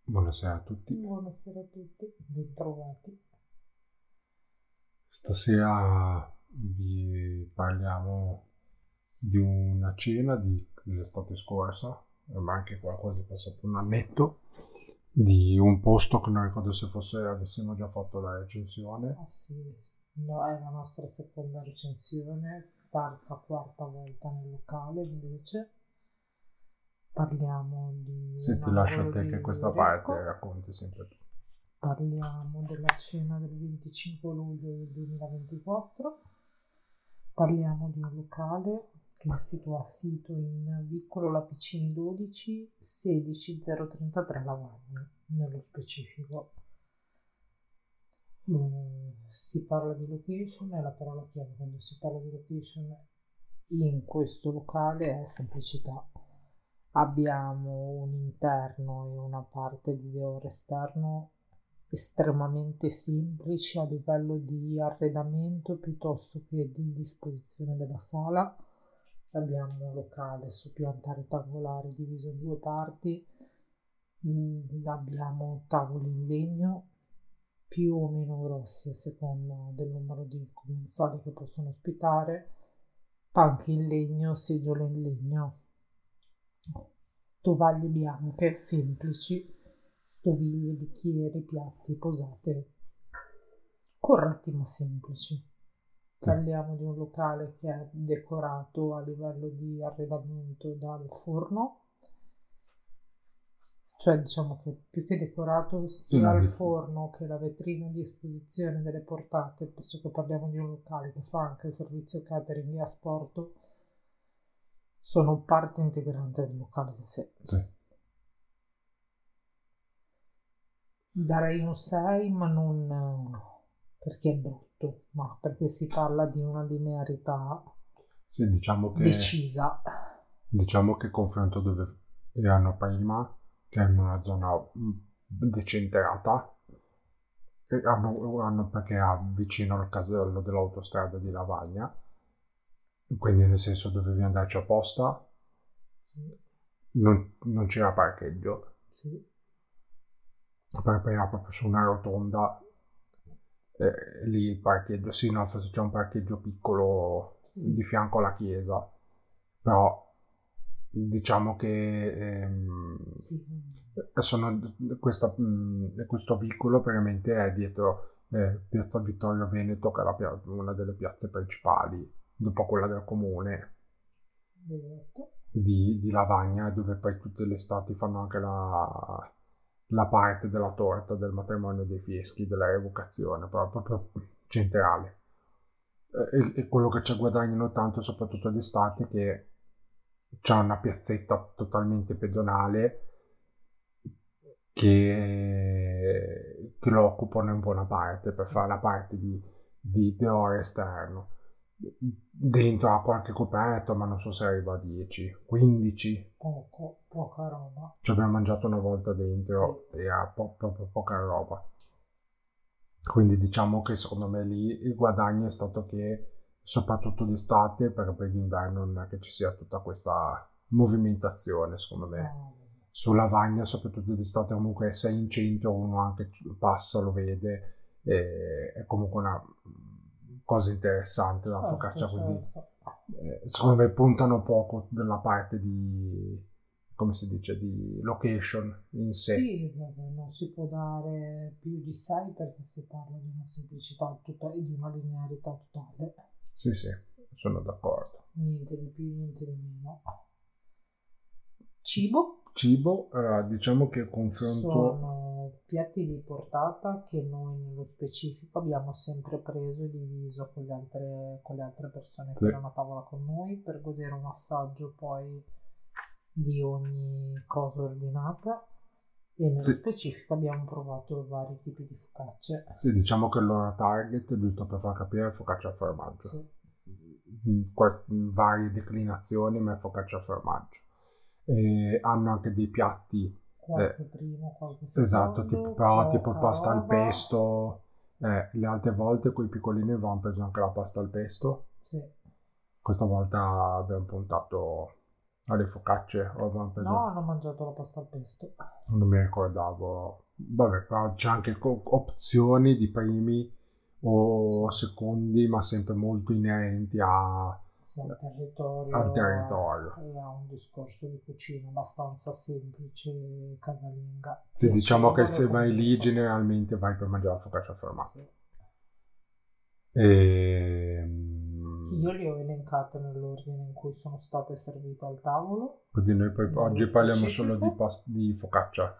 Buonasera a tutti. Buonasera a tutti, bentrovati. Stasera vi parliamo di una cena dell'estate scorsa, ma anche qua quasi passato un annetto, di un posto che non ricordo se fosse avessimo già fatto la recensione. Ah sì, no, è la nostra seconda recensione, terza, quarta volta nel locale invece. Parliamo di Se un ti lascio a angolo te che di questa parte Recco, racconti sempre tu. parliamo della cena del 25 luglio del 2024, parliamo di un locale che è sito in Viccolo Lapicini 12, 16033 Lavagna, nello specifico. Si parla di location e la parola chiave quando si parla di location in questo locale è semplicità. Abbiamo un interno e una parte di decoro esterno estremamente semplici a livello di arredamento piuttosto che di disposizione della sala. Abbiamo un locale su pianta rettangolare diviso in due parti. Abbiamo tavoli in legno più o meno grossi a seconda del numero di commensali che possono ospitare, panche in legno, seggiole in legno, tovaglie bianche semplici, stoviglie, bicchieri, piatti, posate, corretti ma semplici. Sì. Parliamo di un locale che è decorato a livello di arredamento dal forno, cioè diciamo che più che decorato Sì, sia no, il forno che la vetrina di esposizione delle portate, posto che parliamo di un locale che fa anche il servizio catering e asporto, sono parte integrante del locale in sé. sì. Darei un 6, ma non perché è brutto, ma perché si parla di una linearità Sì, decisa. diciamo che confronto dove erano prima, che è in una zona decentrata, e hanno perché ha vicino al casello dell'autostrada di Lavagna, quindi nel senso dovevi andarci apposta, Sì, non c'era parcheggio, sì, poi era proprio su una rotonda, lì il parcheggio, sì, no, forse c'è un parcheggio piccolo sì, di fianco alla chiesa, però diciamo che sì. sono, questo vicolo praticamente è dietro Piazza Vittorio Veneto, che è una delle piazze principali, dopo quella del comune Esatto. di Lavagna, dove poi tutte le estati fanno anche la parte della torta del matrimonio dei Fieschi, della revocazione, proprio centrale. E quello che ci guadagnano tanto, soprattutto d'estate, è che c'è una piazzetta totalmente pedonale che lo occupano in buona parte per Sì. fare la parte di decoro esterno. Dentro ha qualche coperto, ma non so se arriva a 10, 15. Poca roba. Ci abbiamo mangiato una volta Sì, dentro e ha proprio poca roba. Quindi diciamo che secondo me lì il guadagno è stato che, soprattutto d'estate, perché poi d'inverno non è che ci sia tutta questa movimentazione, secondo me. no, Su Lavagna, soprattutto d'estate, comunque sei in centro, uno anche passa, lo vede, e è comunque una cosa interessante da certo, focaccia, quindi certo. secondo me puntano poco della parte di, come si dice, di location in sé. Sì, vabbè, non si può dare più di 6 perché si parla di una semplicità e di una linearità totale. Sì, sì, sono d'accordo. Niente di più, niente di meno. Cibo Cibo, allora, diciamo che il confronto, sono piatti di portata che noi nello specifico abbiamo sempre preso e diviso con le altre persone che sì, erano a tavola con noi per godere un assaggio poi di ogni cosa ordinata e nello sì, specifico abbiamo provato vari tipi di focacce. sì, diciamo che il loro target, giusto per far capire, è focaccia al formaggio. Sì, Varie declinazioni, ma è focaccia al formaggio. E hanno anche dei piatti, qualche primo, qualche esatto, secondo, però tipo poca pasta al roba. pesto. Le altre volte quei piccolini avevamo preso anche la pasta al pesto. Sì, Questa volta abbiamo puntato alle focacce o avevamo No, preso? hanno mangiato la pasta al pesto. Non mi ricordavo. Vabbè, però c'è anche opzioni di primi o Sì, secondi, ma sempre molto inerenti sì, al al territorio territorio. e a un discorso di cucina abbastanza semplice, casalinga, Sì, diciamo che piacevole se vai lì comunque. generalmente vai per mangiare la focaccia al formaggio. Sì. E Io li ho elencate nell'ordine in cui sono state servite al tavolo, quindi noi poi nello oggi parliamo solo di, specifico. di focaccia.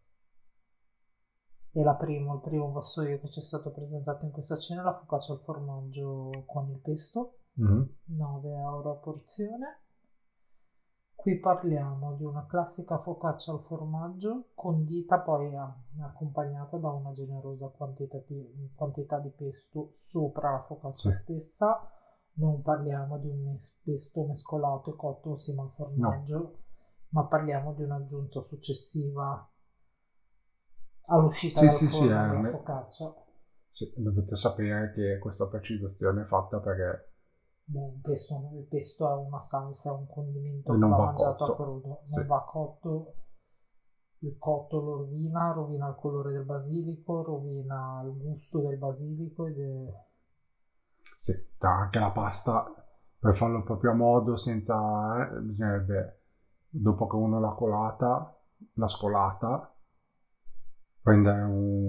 E il primo vassoio che ci è stato presentato in questa cena è la focaccia al formaggio con il pesto, Mhm. 9 € a porzione. Qui parliamo di una classica focaccia al formaggio condita poi accompagnata da una generosa quantità di pesto sopra la Sì, focaccia stessa. Non parliamo di un pesto mescolato e cotto insieme al no, formaggio, ma parliamo di un'aggiunta successiva all'uscita sì, dal sì, sì, forno della focaccia. sì, dovete sapere che questa precisazione è fatta perché Beh, il pesto è una salsa, è un condimento che non va va mangiato a cotto. crudo, Sì, non va cotto. Il cotto lo rovina il colore del basilico, rovina il gusto del basilico ed è... sì, anche la pasta per farlo proprio a modo senza, bisognerebbe, dopo che uno l'ha colata, l'ha scolata, prendere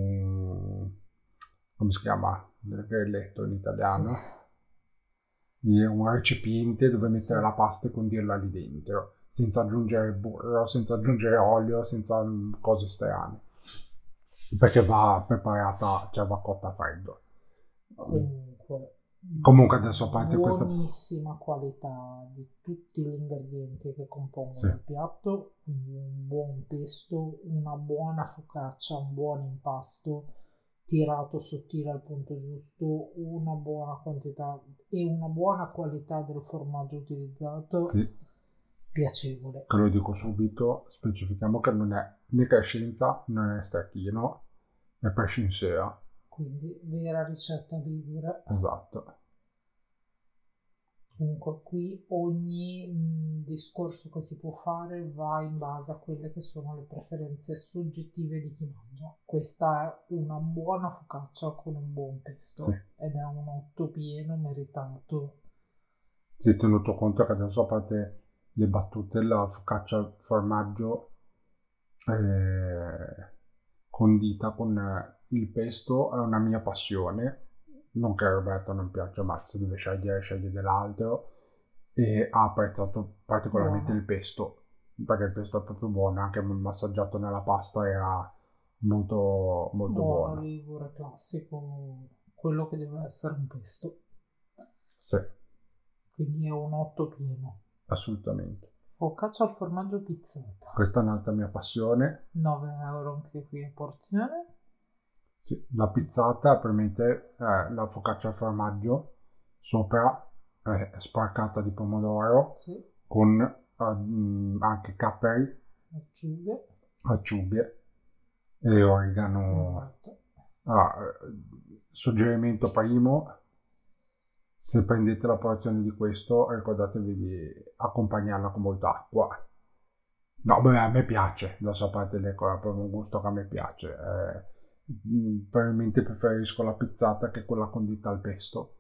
come si chiama? Il grilletto in Sì, italiano, un recipiente dove mettere sì, la pasta e condirla lì dentro, senza aggiungere burro, senza aggiungere olio, senza cose strane, perché va preparata, cioè va cotta a freddo. comunque Comunque adesso a parte questa... buonissima qualità di tutti gli ingredienti che Sì, compongono il piatto, quindi un buon pesto, una buona focaccia, un buon impasto tirato sottile al punto giusto, una buona quantità e una buona qualità del formaggio utilizzato, sì, piacevole. che lo dico subito, specifichiamo che non è né crescenza, non è stracchino, è prescinsea. Quindi vera ricetta ligure. Esatto. Comunque qui ogni discorso che si può fare va in base a quelle che sono le preferenze soggettive di chi mangia. Questa è una buona focaccia con un buon Sì. pesto ed è un 8 pieno meritato. Si è tenuto conto che adesso a parte le battute, la focaccia al formaggio condita con il pesto è una mia passione, non che a Roberto non piaccia, ma se deve scegliere sceglie dell'altro, e ha apprezzato particolarmente il Buono, pesto, perché il pesto è proprio buono, anche massaggiato nella pasta era molto, molto buono buono. ligure classico, quello che deve essere un pesto. Sì, Quindi è un 8 pieno. assolutamente. Focaccia al formaggio pizzata, Questa è un'altra mia passione. 9 € anche qui a porzione. Sì, la pizzata premette la focaccia al formaggio sopra sparcata di pomodoro Sì, con anche capperi, acciughe, acciughe e origano. esatto. Allora, suggerimento primo, se prendete la porzione di questo ricordatevi di accompagnarla con molta acqua. No, Sì. beh, a me piace, da sua parte le cose, è proprio un gusto che a me piace. Probabilmente preferisco la pizzata che quella condita al pesto.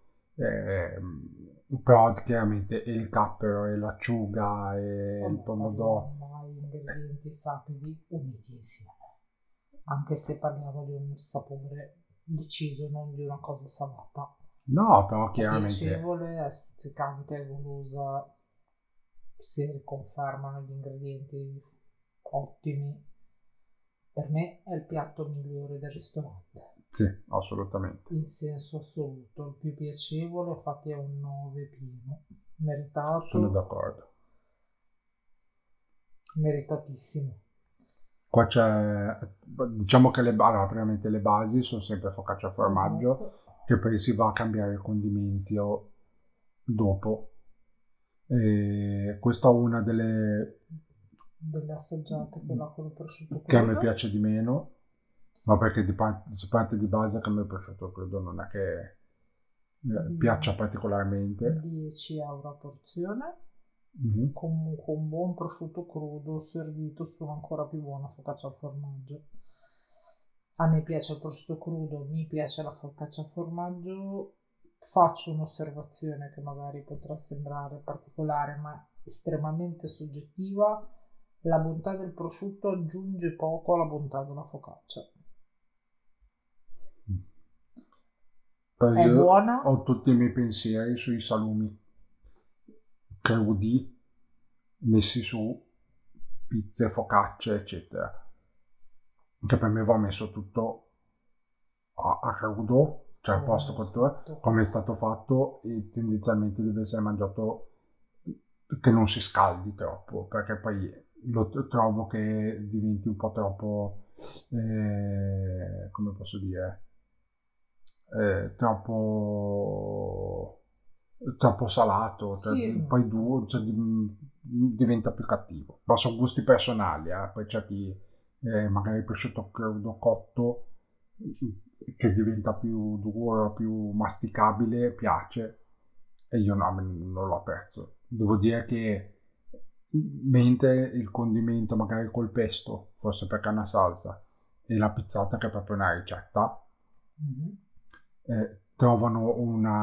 Però chiaramente il cappero e l'acciuga e il Vabbè, pomodoro. parliamo ai ingredienti sapidi uniti insieme, anche se parliamo di un sapore deciso, non di una cosa salata. No, però È chiaramente piacevole, è stuzzicante, è golosa, si riconfermano gli ingredienti ottimi. Per me è il piatto migliore del ristorante, sì, assolutamente. in senso assoluto, il più piacevole, infatti è un 9 pieno, Sono meritato, d'accordo. meritatissimo. Qua c'è, diciamo che allora, praticamente le basi sono sempre focaccia a Esatto, formaggio, che poi si va a cambiare i condimenti dopo. E questa è una delle assaggiate, quella con il prosciutto che a me crudo. piace di meno, ma perché si parte di base che a me il prosciutto crudo non è che piaccia particolarmente. 10 € a porzione. Mhm. Comunque un buon prosciutto crudo servito su una ancora più buona focaccia al formaggio. A me piace il prosciutto crudo, mi piace la focaccia al formaggio. Faccio un'osservazione che magari potrà sembrare particolare, ma estremamente soggettiva. La bontà del prosciutto aggiunge poco alla bontà della focaccia. È Io buona? ho tutti i miei pensieri sui salumi crudi messi su pizze, focacce, eccetera. Che per me va messo tutto a crudo, cioè al posto Come è cottura, fatto? come è stato fatto, e tendenzialmente deve essere mangiato che non si scaldi troppo, perché poi trovo che diventi un po' troppo, come posso dire, troppo salato, cioè, Sì, poi cioè, diventa più cattivo. Ma sono gusti personali, poi c'è chi magari il prosciutto crudo cotto che diventa più duro, più masticabile, piace, e io no, non lo apprezzo. Devo dire che mentre il condimento magari col pesto, forse perché è una salsa, e la pizzata che è proprio una ricetta, mhm. trovano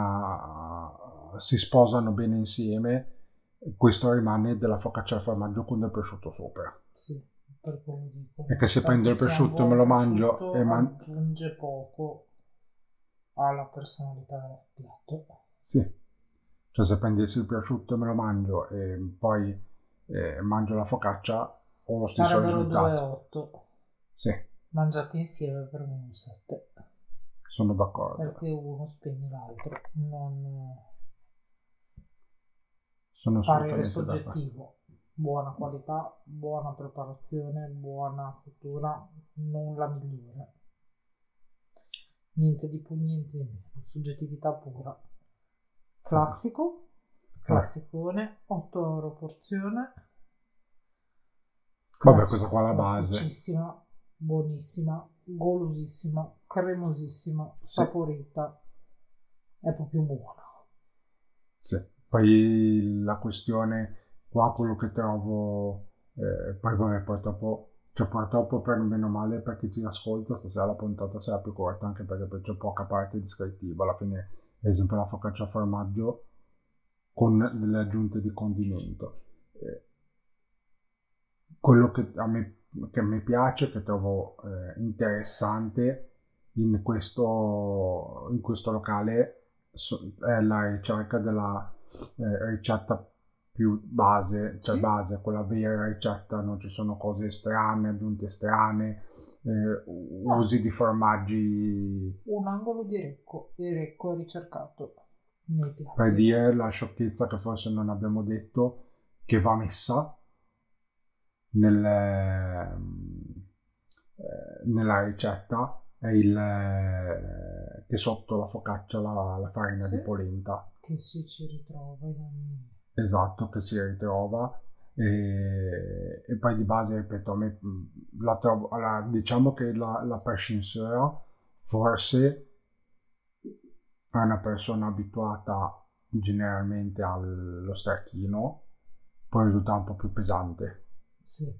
si sposano bene insieme. Questo rimane della focaccia al formaggio con del prosciutto sopra. Sì, per quello dico, E che se prendo nonostante il sia un prosciutto e me buon lo mangio prosciutto, aggiunge poco alla personalità del piatto. sì, cioè se prendessi il prosciutto e me lo mangio e poi mangio la focaccia ho lo stesso Sarebbero risultato. 2,8. Sì, Mangiati insieme per me un 7. sono d'accordo. Perché uno spegne l'altro. Non Sono parere assolutamente d'accordo. soggettivo. Buona qualità, buona preparazione, buona cottura, non la migliore. Niente di più, niente di meno. Soggettività pura. Classico, Vabbè, classicone, 8 euro porzione. vabbè, questa qua è la base. Classicissima, buonissima, golosissima, cremosissima, Sì, saporita. È proprio buona. sì. Poi la questione qua, quello che trovo, poi vabbè, purtroppo, cioè purtroppo per meno male per chi ci ascolta, stasera la puntata sarà più corta, anche perché poi c'è poca parte descrittiva. Alla fine, ad esempio, la focaccia a formaggio con delle aggiunte di condimento. Quello che a me piace, che trovo interessante in questo locale, è la ricerca della ricetta più base, cioè Sì, base, quella vera ricetta, non ci sono cose strane, aggiunte strane, no, usi di formaggi, un angolo di Recco ricercato nei per piatti. dire la sciocchezza che forse non abbiamo detto, che va messa nella ricetta è che sotto la focaccia la farina Sì, di polenta, che si ci ritrova in ogni... esatto, che si ritrova, e poi di base, ripeto, a me la trovo, allora, diciamo che la prescinsera forse è una persona abituata generalmente allo stracchino, può risultare un po' più pesante, Sì,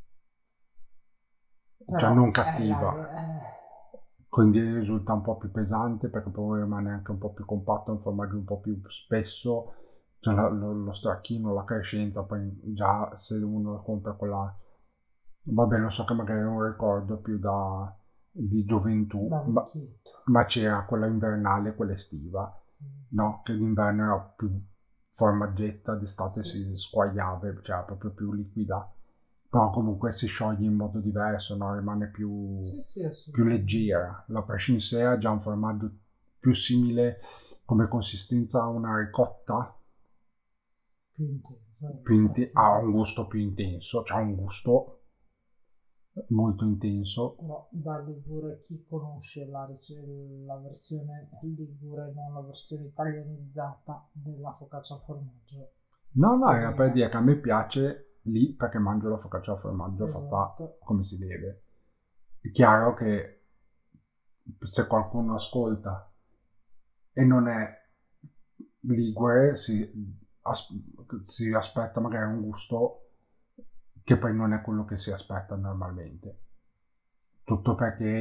cioè però non è la... cattiva, quindi risulta un po' più pesante perché poi rimane anche un po' più compatto, un formaggio un po' più spesso, cioè lo stracchino, la crescenza, poi già se uno compra quella, vabbè, lo so che magari è un ricordo più di gioventù, da vecchietto. ma c'era quella invernale e quella estiva, Sì, no? Che d'inverno era più formaggetta, d'estate sì, si squagliava, cioè proprio più liquida, però comunque si scioglie in modo diverso, no? Rimane sì, sì, più assolutamente. leggera. La prescinsea ha già un formaggio più simile come consistenza a una ricotta, Più intensa ha rispetto... un gusto più intenso, ha un gusto molto intenso. Però da Ligure chi conosce la versione Ligure, non la versione italianizzata della focaccia al formaggio, No, no, può era per dire dire che a me piace lì perché mangio la focaccia al formaggio fatta esatto, come si deve. È chiaro che se qualcuno ascolta e non è ligure, si aspetta magari un gusto che poi non è quello che si aspetta normalmente. Tutto perché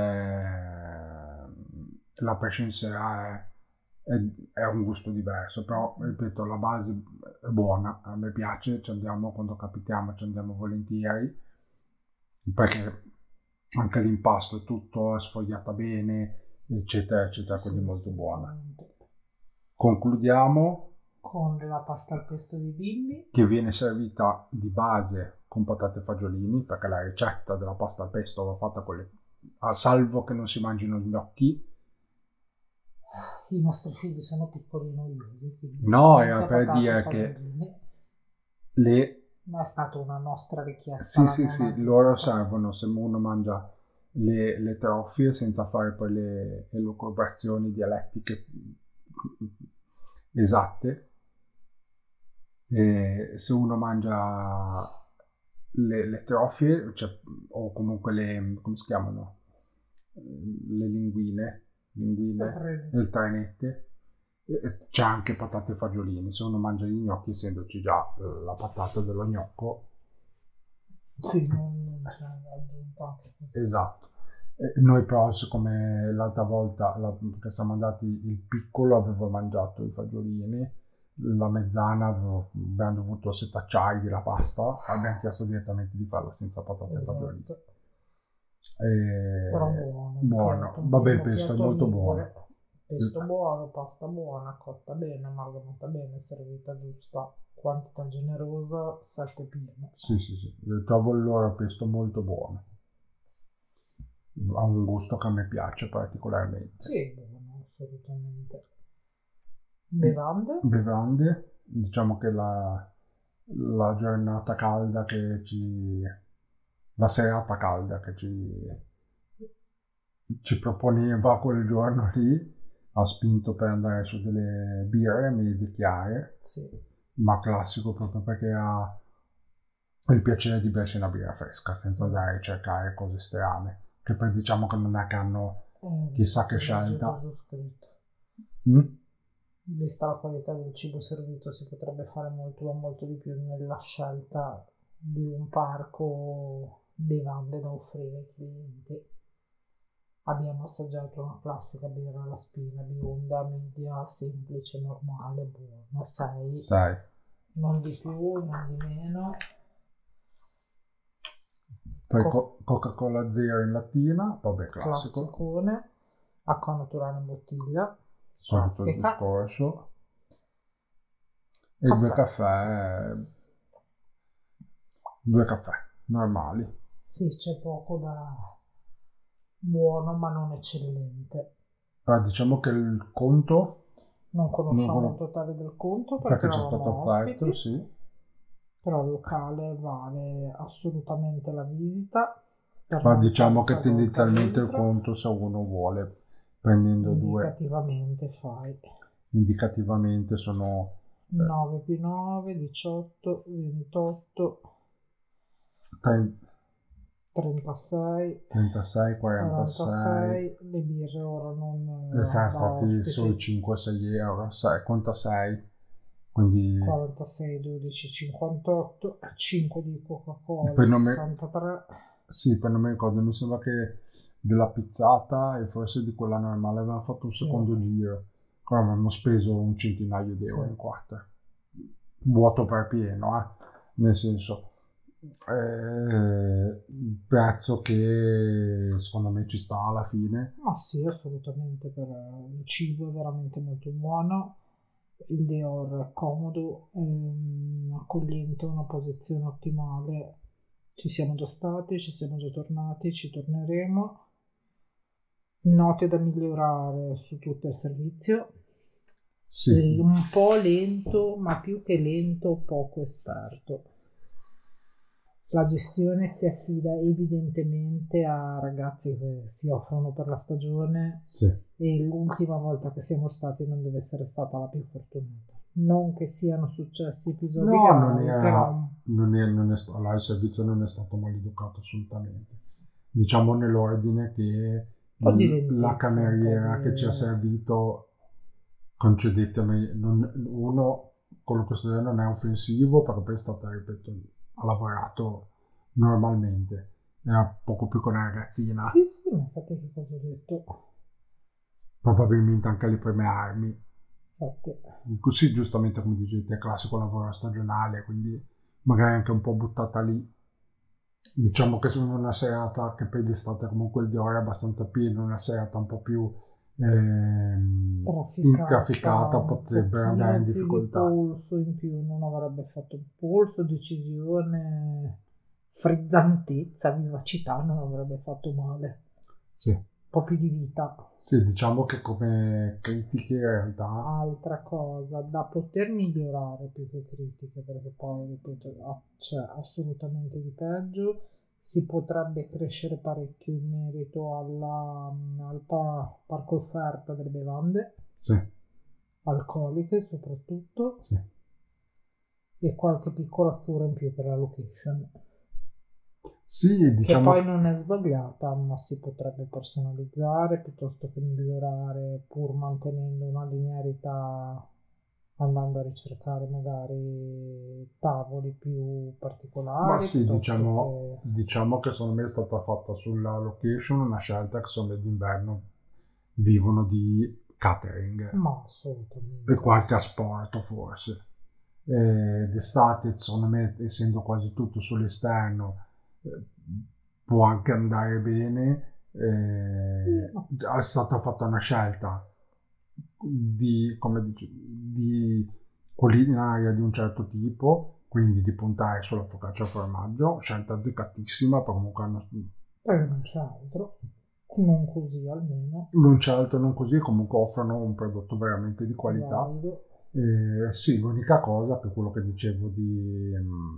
la pesce in sé è un gusto diverso, però ripeto, la base è buona, a me piace, ci andiamo quando capitiamo, ci andiamo volentieri, perché anche l'impasto è tutto sfogliata bene, eccetera, eccetera, quindi molto buona. Concludiamo con la pasta al pesto di Bimbi, che viene servita di base con patate e fagiolini, perché la ricetta della pasta al pesto va fatta con le, a salvo che non si mangino gli gnocchi. I nostri figli sono piccoli e noiosi, quindi no, era per dire che ma è stata una nostra richiesta. Sì, loro servono, se uno mangia le trofie senza fare poi le elucubrazioni dialettiche esatte, e se uno mangia le trofie, cioè, o comunque come si chiamano? Le linguine, le trainette, c'è anche patate e fagiolini. Se uno mangia gli gnocchi, essendoci già la patata dello gnocco, sì, non c'è aggiunta. Esatto. Noi però, siccome l'altra volta che siamo andati, il piccolo aveva mangiato i fagiolini, la mezzana abbiamo dovuto setacciargli la pasta, abbiamo chiesto direttamente di farla senza patate e fagiolini. Però buono. Vabbè, il pesto è molto buono. Pesto buono, pasta buona, cotta bene, amalgamata bene, servita giusta, quantità generosa, 7 piene. Sì, trovo il loro pesto molto buono, ha un gusto che a me piace particolarmente. Sì, buono, assolutamente. Bevande, diciamo che la giornata calda la serata calda che ci proponeva quel giorno lì ha spinto per andare su delle birre medie chiare, sì, ma classico, proprio perché ha il piacere di bersi una birra fresca senza andare a cercare cose strane, che poi diciamo che non è che hanno chissà che scelta. Vista la qualità del cibo servito, si potrebbe fare molto di più nella scelta di un parco bevande da offrire ai clienti. Abbiamo assaggiato una classica birra alla spina, bionda, media, semplice, normale, buona, 6. Non di più, non di meno. Poi Coca-Cola Zero in lattina, vabbè, classico. Classicone, acqua naturale in bottiglia, solito il discorso. E due caffè normali. Sì, c'è poco da buono ma non eccellente. Diciamo che il conto non conosciamo il totale del conto perché c'è stato offerto, sì. Però il locale vale assolutamente la visita. Ma diciamo che tendenzialmente il conto, se uno vuole, prendendo indicativamente sono 9 più 9, 18, 28, 36, 46, le birre ora non sono stati solo 5-6 euro, conta 6, quindi 46, 12, 58, 5 di Coca-Cola, poi 63. Sì, poi non mi ricordo, mi sembra che della pizzata e forse di quella normale avevamo fatto un secondo giro, avevamo speso un centinaio di euro in quarta, vuoto per pieno, nel senso prezzo che secondo me ci sta alla fine. Sì, assolutamente, per il cibo è veramente molto buono, il Dior è comodo, accogliente, una posizione ottimale. Ci siamo già stati, ci siamo già tornati, ci torneremo. Note da migliorare su tutto il servizio. Sì. Un po' lento, ma più che lento, poco esperto. La gestione si affida evidentemente a ragazzi che si offrono per la stagione. Sì. E l'ultima volta che siamo stati non deve essere stata la più fortunata. Non che siano successi episodi gravi, però il servizio non è stato maleducato assolutamente. Diciamo nell'ordine che la cameriera che ci ha servito, concedetemi, uno quello che sto dicendo non è offensivo, perché poi è stata, ripeto, ha lavorato normalmente, era poco più che una ragazzina, Sì, sì, ma infatti che cosa ho detto? probabilmente anche alle prime armi. Infatti, Così, giustamente come dicete, è classico lavoro stagionale, quindi magari anche un po' buttata lì. Diciamo che sono una serata che poi d'estate comunque il Dior è abbastanza pieno, una serata un po' più intrafficata trafficata, un potrebbero andare pochino in più di difficoltà. polso in più, non avrebbe fatto polso, decisione, frizzantezza, vivacità, non avrebbe fatto male. Sì. Un po' più di vita. Sì, diciamo che come critiche in realtà Altra cosa da poter migliorare più che critiche, perché poi, ripeto, c'è assolutamente di peggio. Si potrebbe crescere parecchio in merito parco offerta delle bevande sì, alcoliche soprattutto, sì. e qualche piccola cura in più per la location, Sì, che diciamo poi che non è sbagliata, ma si potrebbe personalizzare piuttosto che migliorare, pur mantenendo una linearità, andando a ricercare magari tavoli più ma particolari sì, piuttosto diciamo, che... diciamo che secondo me è stata fatta sulla location una scelta che secondo me d'inverno vivono di catering Ma e assolutamente. qualche asporto forse. D'estate, secondo me, essendo quasi tutto sull'esterno, eh, può anche andare bene. Sì, ma È stata fatta una scelta di, come dice, di culinaria di un certo tipo, quindi di puntare sulla focaccia al formaggio, scelta azzeccatissima, perché comunque perché non c'è altro, non così almeno, non c'è altro non così, comunque offrono un prodotto veramente di qualità. valido. Sì, l'unica cosa che quello che dicevo di,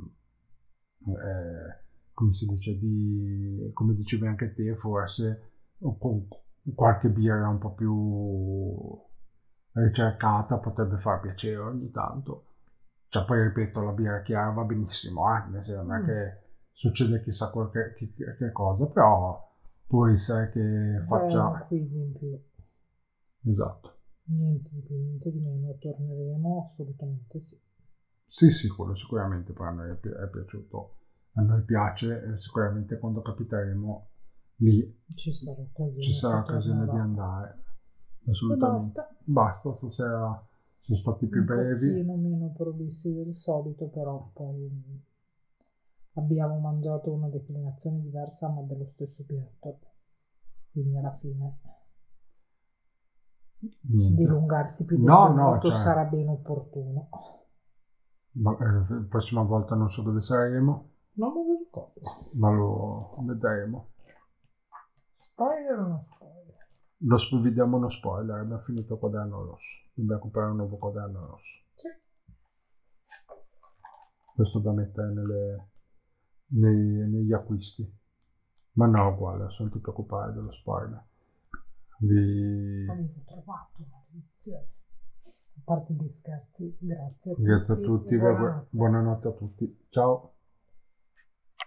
come si dice, come dicevi anche te, forse con qualche birra un po' più ricercata potrebbe far piacere ogni tanto. Cioè, poi ripeto, la birra chiara va benissimo, nel senso non è Mm. che succede chissà che cosa, però può essere che È un faccia... quid in più. Esatto. Niente di più, niente di meno, torneremo assolutamente sì. Sì, sì, quello sicuramente poi a noi è piaciuto, a noi piace, sicuramente quando capiteremo lì Ci sarà ci occasione, sarà si occasione di tornerà. andare, E assolutamente. basta, Basta, stasera siamo stati più un brevi, pochino meno provvisti del solito, però poi abbiamo mangiato una declinazione diversa ma dello stesso piatto. Quindi alla fine niente. dilungarsi più del No, no, dovuto cioè, sarà ben opportuno. la prossima volta non so dove saremo, Non me lo ricordo. ma lo vedremo. Spoiler o non spoiler? Vediamo uno spoiler, abbiamo finito il quaderno rosso, dobbiamo comprare un nuovo quaderno rosso. Sì. Questo da mettere negli acquisti. Ma no, uguale, non ti preoccupare dello spoiler. Avete trovato una lezione. A parte gli scherzi, grazie a Grazie a tutti e tutti, buonanotte. buonanotte a tutti. Ciao.